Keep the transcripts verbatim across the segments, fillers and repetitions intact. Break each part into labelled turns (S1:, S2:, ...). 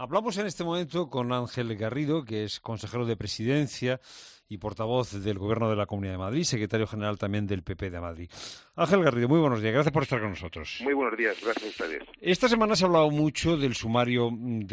S1: Hablamos en este momento con Ángel Garrido, que es consejero de Presidencia y portavoz del Gobierno de la Comunidad de Madrid, secretario general también del P P de Madrid. Ángel Garrido, muy buenos días, gracias por estar con nosotros.
S2: Muy buenos días, gracias a ustedes.
S1: Esta semana se ha hablado mucho del sumario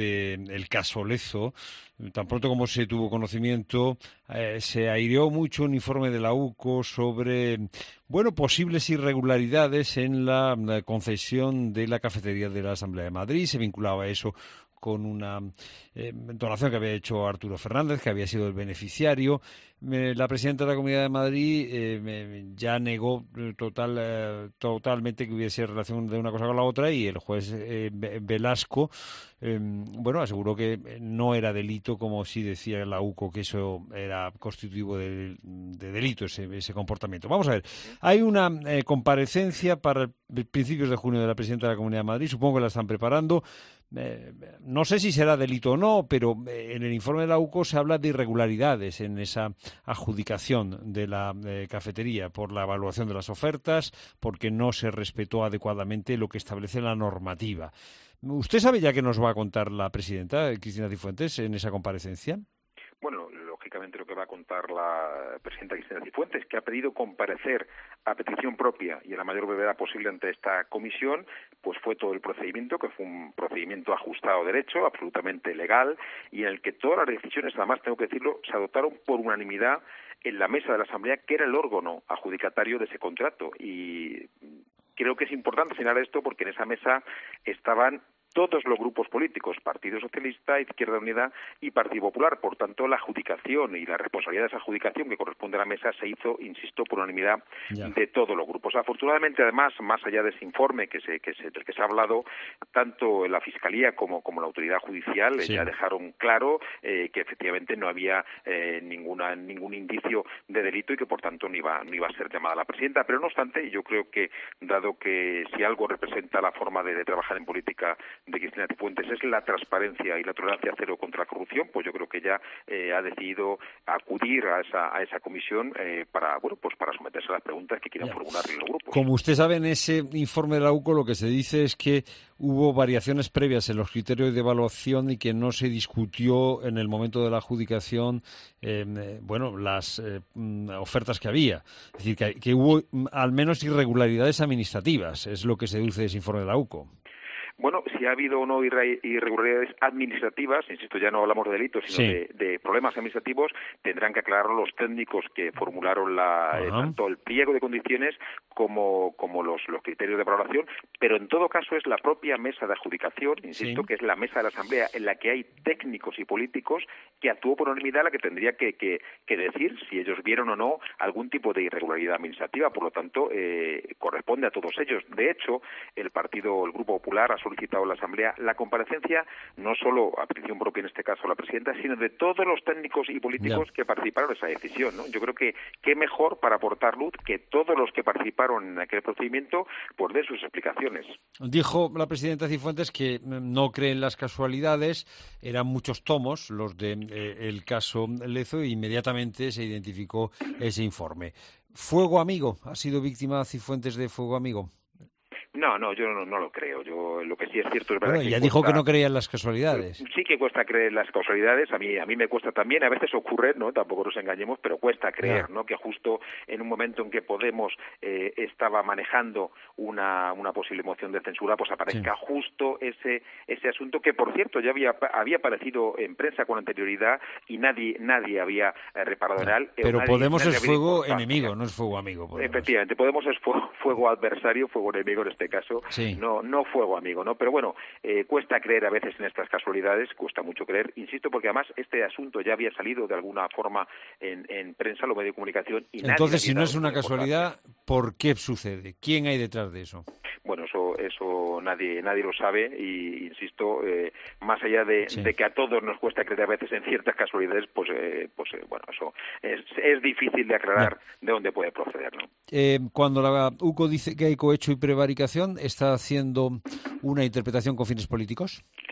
S1: del caso Lezo. Tan pronto como se tuvo conocimiento, eh, se aireó mucho un informe de la U C O sobre, bueno, posibles irregularidades en la, la concesión de la cafetería de la Asamblea de Madrid. Se vinculaba eso con una eh, donación que había hecho Arturo Fernández, que había sido el beneficiario. Eh, la presidenta de la Comunidad de Madrid eh, me, ya negó total, eh, totalmente que hubiese relación de una cosa con la otra, y el juez eh, Velasco eh, bueno, aseguró que no era delito, como sí decía la U C O, que eso era constitutivo de, de delito, ese, ese comportamiento. Vamos a ver, hay una eh, comparecencia para principios de junio de la presidenta de la Comunidad de Madrid, supongo que la están preparando. Eh, no sé si será delito o no, pero eh, en el informe de la U C O se habla de irregularidades en esa adjudicación de la eh, cafetería por la evaluación de las ofertas, porque no se respetó adecuadamente lo que establece la normativa. ¿Usted sabe ya qué nos va a contar la presidenta, Cristina Cifuentes, en esa comparecencia?
S2: Bueno, lógicamente lo que va a contar la presidenta Cristina Cifuentes, que ha pedido comparecer a petición propia y a la mayor brevedad posible ante esta comisión, pues fue todo el procedimiento, que fue un procedimiento ajustado a derecho, absolutamente legal, y en el que todas las decisiones, además tengo que decirlo, se adoptaron por unanimidad en la mesa de la Asamblea, que era el órgano adjudicatario de ese contrato. Y creo que es importante señalar esto porque en esa mesa estaban todos los grupos políticos, Partido Socialista, Izquierda Unida y Partido Popular. Por tanto, la adjudicación y la responsabilidad de esa adjudicación que corresponde a la mesa se hizo, insisto, por unanimidad ya. de todos los grupos. Afortunadamente, además, más allá de ese informe que se, que se, del que se ha hablado, tanto la Fiscalía como, como la Autoridad Judicial sí. ya dejaron claro eh, que efectivamente no había eh, ninguna ningún indicio de delito y que, por tanto, no iba, no iba a ser llamada la presidenta. Pero, no obstante, yo creo que, dado que si algo representa la forma de, de trabajar en política de Cristina Cifuentes es la transparencia y la tolerancia cero contra la corrupción, pues yo creo que ella eh, ha decidido acudir a esa a esa comisión eh, para bueno pues para someterse a las preguntas que quieran formularle los grupos.
S1: Como usted sabe, en ese informe de la U C O lo que se dice es que hubo variaciones previas en los criterios de evaluación y que no se discutió en el momento de la adjudicación eh, bueno las eh, ofertas que había. Es decir, que, que hubo al menos irregularidades administrativas, es lo que se deduce de ese informe de la U C O.
S2: Bueno, si ha habido o no irregularidades administrativas, insisto, ya no hablamos de delitos, sino sí. de, de problemas administrativos, tendrán que aclararlo los técnicos que formularon la, eh, tanto el pliego de condiciones como, como los, los criterios de valoración, pero en todo caso es la propia mesa de adjudicación, insisto, sí. que es la mesa de la Asamblea, en la que hay técnicos y políticos que actuó por unanimidad, la que tendría que, que, que decir si ellos vieron o no algún tipo de irregularidad administrativa. Por lo tanto, eh, corresponde a todos ellos. De hecho, el partido, el Grupo Popular, ha solicitado a la Asamblea la comparecencia, no solo a petición propia en este caso la presidenta, sino de todos los técnicos y políticos yeah. que participaron en esa decisión, ¿no? Yo creo que qué mejor para aportar luz que todos los que participaron en aquel procedimiento pues den sus explicaciones.
S1: Dijo la presidenta Cifuentes que no cree en las casualidades, eran muchos tomos los del de, eh, caso Lezo, e inmediatamente se identificó ese informe. ¿Fuego amigo? ¿Ha sido víctima Cifuentes de fuego amigo?
S2: No, no, yo no, no lo creo. Yo lo que sí es cierto es verdad
S1: bueno,
S2: que
S1: ya
S2: cuesta,
S1: dijo que no creía en las casualidades.
S2: Sí que cuesta creer en las casualidades. A mí, a mí me cuesta también. A veces ocurre, ¿no? Tampoco nos engañemos, pero cuesta creer, yeah. ¿no? Que justo en un momento en que Podemos eh, estaba manejando una, una posible moción de censura, pues aparezca sí. justo ese ese asunto que, por cierto, ya había había aparecido en prensa con anterioridad y nadie nadie había eh, reparado
S1: yeah.
S2: en él.
S1: Pero
S2: nadie,
S1: Podemos
S2: nadie
S1: es fuego enemigo, no es fuego amigo. Podemos.
S2: Efectivamente, Podemos es fuego, fuego adversario, fuego enemigo en este caso.
S1: Sí.
S2: No, no fuego amigo, ¿no? Pero bueno, eh, cuesta creer a veces en estas casualidades, cuesta mucho creer, insisto, porque además este asunto ya había salido de alguna forma en, en prensa, los medios de comunicación, y
S1: entonces,
S2: nadie
S1: si no es una casualidad, ¿por qué sucede? ¿Quién hay detrás de eso?
S2: Bueno, eso eso nadie nadie lo sabe y, insisto, eh, más allá de,
S1: sí.
S2: de que a todos nos cuesta creer a veces en ciertas casualidades, pues eh, pues eh, bueno, eso es, es difícil de aclarar no. de dónde puede proceder, ¿no?
S1: Eh, cuando la U C O dice que hay cohecho y prevaricación, ¿está haciendo una interpretación con fines políticos?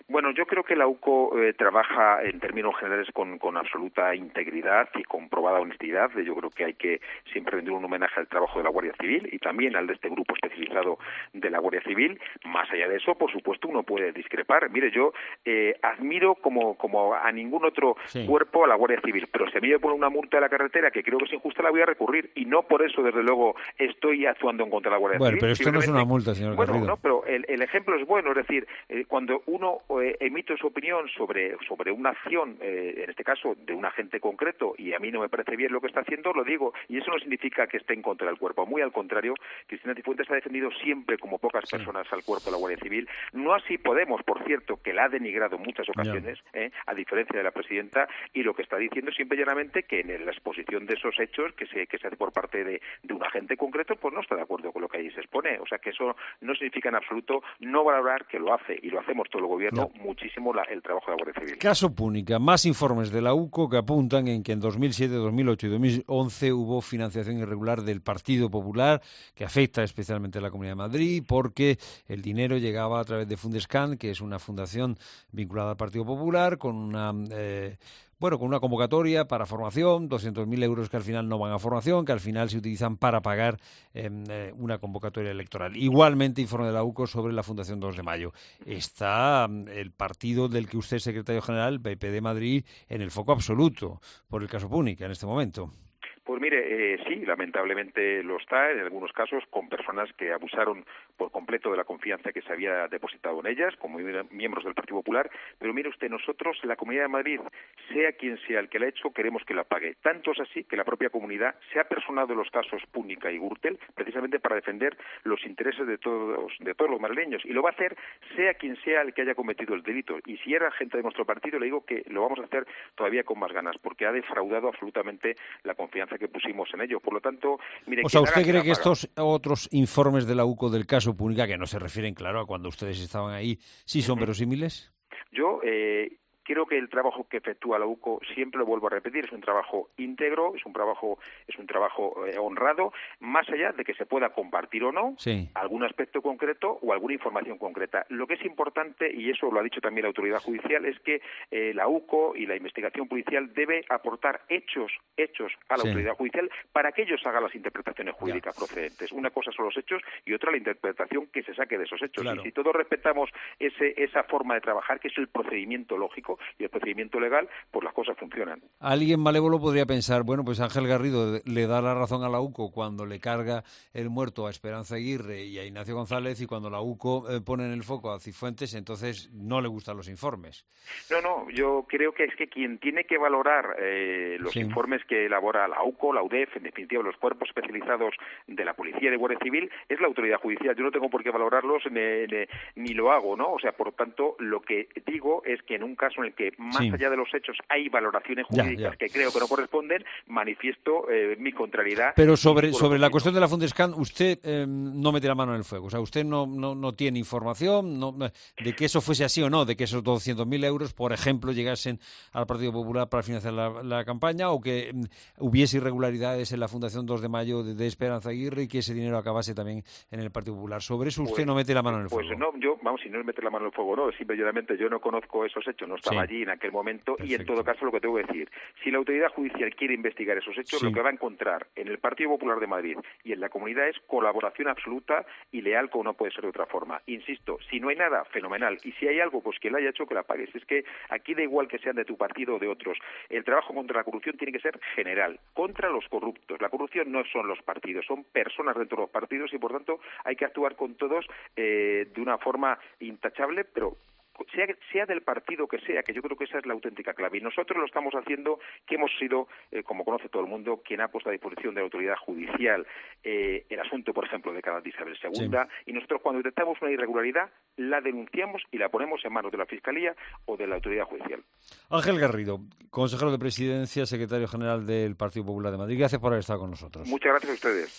S2: Bueno, yo creo que la U C O eh, trabaja en términos generales con, con absoluta integridad y con probada honestidad. Yo creo que hay que siempre rendir un homenaje al trabajo de la Guardia Civil y también al de este grupo especializado de la Guardia Civil. Más allá de eso, por supuesto, uno puede discrepar. Mire, yo eh, admiro como, como a ningún otro sí. cuerpo a la Guardia Civil, pero si a mí me pone una multa de la carretera que creo que es injusta, la voy a recurrir y no por eso, desde luego, estoy actuando en contra de la Guardia
S1: bueno,
S2: Civil.
S1: Bueno, pero esto no es una multa, señor
S2: bueno,
S1: Garrido.
S2: No, pero el, el ejemplo es bueno, es decir, eh, cuando uno eh, emite su opinión sobre, sobre una acción, eh, en este caso, de un agente concreto, y a mí no me parece bien lo que está haciendo, lo digo, y eso no significa que esté en contra del cuerpo. Muy al contrario, Cristina Cifuentes ha defendido siempre, como pocas sí. personas, al cuerpo de la Guardia Civil. No así Podemos, por cierto, que la ha denigrado en muchas ocasiones, yeah. eh, a diferencia de la presidenta, y lo que está diciendo simple y llanamente que en la exposición de esos hechos que se, que se hace por parte de, de un agente concreto, pues no está de acuerdo con lo que ahí se expone. O sea, que eso no significa en absoluto no valorar que lo hace, y lo hacemos todo el gobierno, yeah. muchísimo la, el trabajo de la Guardia Civil.
S1: Caso Púnica, más informes de la U C O que apuntan en que en dos mil siete, dos mil ocho y dos mil once hubo financiación irregular del Partido Popular, que afecta especialmente a la Comunidad de Madrid, porque el dinero llegaba a través de Fundescan, que es una fundación vinculada al Partido Popular, con una... Eh, Bueno, con una convocatoria para formación, doscientos mil euros que al final no van a formación, que al final se utilizan para pagar eh, una convocatoria electoral. Igualmente, informe de la U C O sobre la Fundación dos de mayo. Está el partido del que usted es secretario general, P P de Madrid, en el foco absoluto por el caso Púnica en este momento.
S2: Pues mire, eh, sí, lamentablemente lo está, en algunos casos con personas que abusaron por completo de la confianza que se había depositado en ellas, como miembros del Partido Popular, pero mire usted, nosotros en la Comunidad de Madrid, sea quien sea el que la ha hecho, queremos que la pague. Tanto es así que la propia comunidad se ha personado en los casos Púnica y Gürtel, precisamente para defender los intereses de todos, de todos los madrileños, y lo va a hacer sea quien sea el que haya cometido el delito. Y si era gente de nuestro partido, le digo que lo vamos a hacer todavía con más ganas, porque ha defraudado absolutamente la confianza que pusimos en ello. Por lo tanto, mire...
S1: O sea, ¿usted cree que estos otros informes de la U C O del caso Púnica, que no se refieren, claro, a cuando ustedes estaban ahí, sí son verosímiles?
S2: Yo... Eh... Creo que el trabajo que efectúa la U C O, siempre lo vuelvo a repetir, es un trabajo íntegro, es un trabajo es un trabajo eh, honrado, más allá de que se pueda compartir o no
S1: sí.
S2: algún aspecto concreto o alguna información concreta. Lo que es importante, y eso lo ha dicho también la autoridad judicial, es que eh, la U C O y la investigación policial debe aportar hechos, hechos a la
S1: sí.
S2: autoridad judicial para que ellos hagan las interpretaciones jurídicas ya. procedentes. Una cosa son los hechos y otra la interpretación que se saque de esos hechos.
S1: Claro.
S2: Y si todos respetamos ese, esa forma de trabajar, que es el procedimiento lógico y el procedimiento legal, pues las cosas funcionan.
S1: Alguien malévolo podría pensar, bueno, pues Ángel Garrido le da la razón a la U C O cuando le carga el muerto a Esperanza Aguirre y a Ignacio González, y cuando la U C O eh, pone en el foco a Cifuentes, entonces no le gustan los informes.
S2: No, no, yo creo que es que quien tiene que valorar eh, los sí. informes que elabora la U C O, la U D E F, en definitiva los cuerpos especializados de la Policía y de Guardia Civil, es la autoridad judicial. Yo no tengo por qué valorarlos ni, ni, ni lo hago, ¿no? O sea, por tanto, lo que digo es que en un caso en el que más sí. allá de los hechos hay valoraciones jurídicas ya, ya. que creo que no corresponden, manifiesto eh, mi contrariedad.
S1: Pero sobre sobre la cuestión de la Fundescan, usted eh, no mete la mano en el fuego, o sea, usted no no, no tiene información no, de que eso fuese así o no, de que esos doscientos mil euros, por ejemplo, llegasen al Partido Popular para financiar la, la campaña, o que um, hubiese irregularidades en la Fundación dos de mayo de, de Esperanza Aguirre y que ese dinero acabase también en el Partido Popular. Sobre eso usted pues, no mete la mano en el
S2: pues
S1: fuego.
S2: Pues no, yo, vamos, si no mete la mano en el fuego, no, simplemente yo no conozco esos hechos, no estaba sí. allí en aquel momento. Perfecto. Y en todo caso lo que tengo que decir, si la autoridad judicial quiere investigar esos hechos, sí. lo que va a encontrar en el Partido Popular de Madrid y en la comunidad es colaboración absoluta y leal, como no puede ser de otra forma. Insisto, si no hay nada, fenomenal, y si hay algo, pues que lo haya hecho, que la pagues. Es que aquí da igual que sean de tu partido o de otros. El trabajo contra la corrupción tiene que ser general, contra los corruptos. La corrupción no son los partidos, son personas dentro de los partidos, y por tanto hay que actuar con todos eh, de una forma intachable, pero Sea, sea del partido que sea, que yo creo que esa es la auténtica clave. Y nosotros lo estamos haciendo, que hemos sido, eh, como conoce todo el mundo, quien ha puesto a disposición de la autoridad judicial eh, el asunto, por ejemplo, de Carlos Isabel segunda, sí. y nosotros cuando detectamos una irregularidad, la denunciamos y la ponemos en manos de la Fiscalía o de la autoridad judicial.
S1: Ángel Garrido, consejero de Presidencia, secretario general del Partido Popular de Madrid. Gracias por haber estado con nosotros.
S2: Muchas gracias a ustedes.